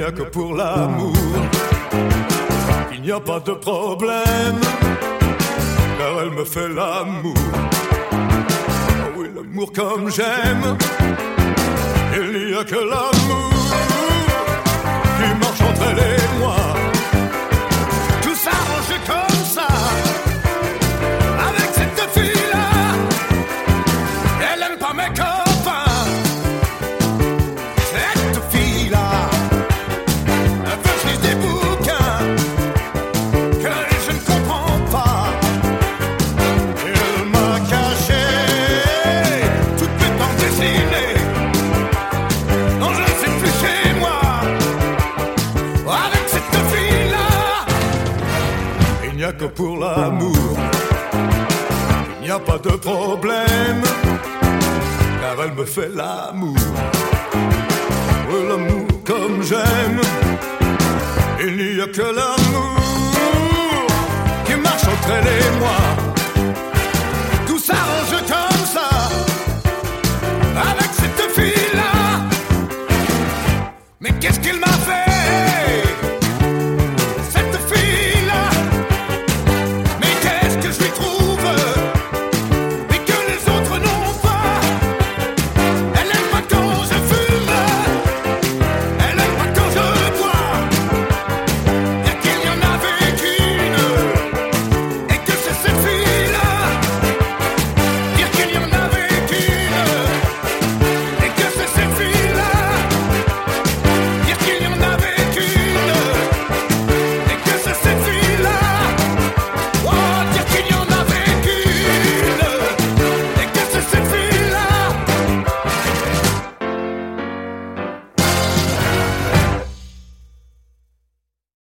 a que pour l'amour qu'il n'y a pas de problème, car elle me fait l'amour. Oh oui, l'amour comme j'aime. Il n'y a que l'amour qui marche entre elle et moi. Tout s'arrange comme ça avec cette fille-là. Elle aime pas mes copains. Cette fille-là, elle veut lire des bouquins que je ne comprends pas. Elle m'a caché toutes mes bandes dessinées. Non, je ne sais plus chez moi. Avec cette fille-là, il n'y a que pour l'amour. Il n'y a pas de problème, car elle me fait l'amour. Oh, l'amour comme j'aime. Il n'y a que l'amour